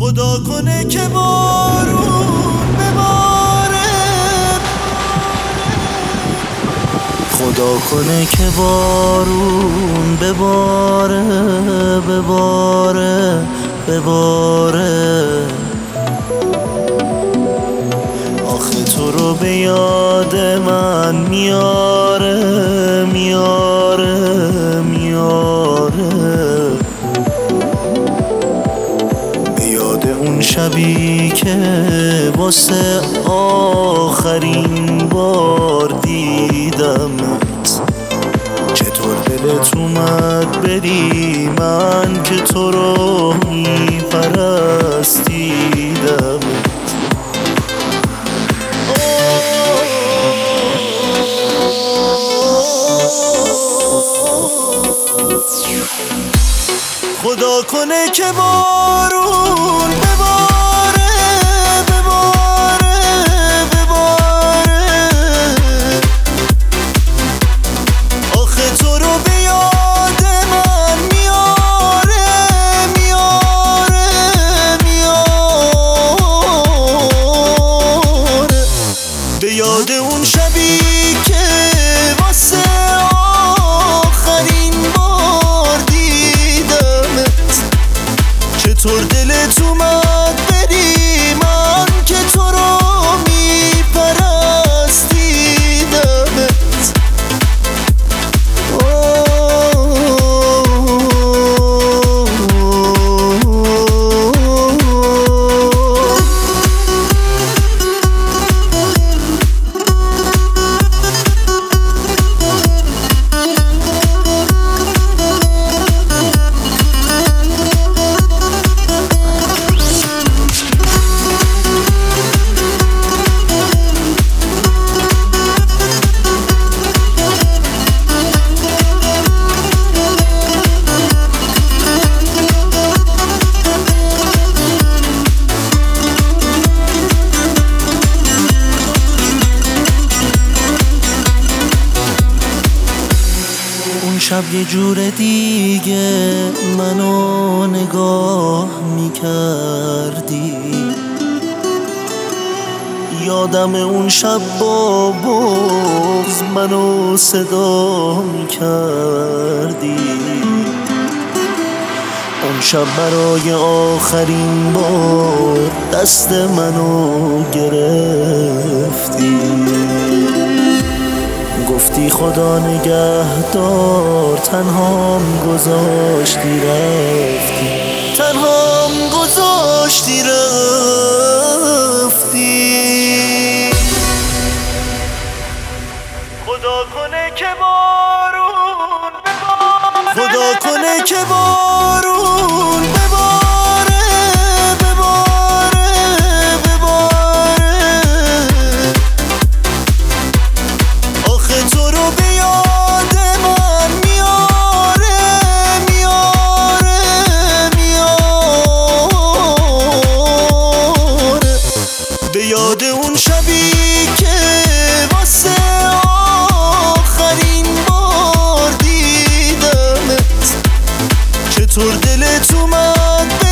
خدا کنه که بارون بباره، خدا کنه که بارون بباره، بباره، بباره. آخه تو رو به یاد من میاره، میاره، میاره. به یاد اون شبی که واسه آخرین بار دیدمت، چطور دلت اومد بری من که تو رو میپرستیدمت. خدا کنه که بارون بباره، بباره، بباره. آخه تو رو به یاد من میاره، میاره، میاره. به یاد اون شبی که واسه آخرین بار چطور دلت اومد بری من که تو رو میپرستیدمت. شب یه جور دیگه منو نگاه میکردی، یادم اون شب با بغض منو صدا میکردی. اون شب برای آخرین بار دست منو گرفتی، گفتی خدا نگهدار، تنهام گذاشتی رفتی، تنهام گذاشتی رفتی. خدا کنه که بارون بباره، خدا کنه که بارون بباره، بباره، بباره. آخه تو رو به یاد من میاره، میاره، میاره. به یاد اون شبی که واسه آخرین بار دیدمت، چطور دلت اومد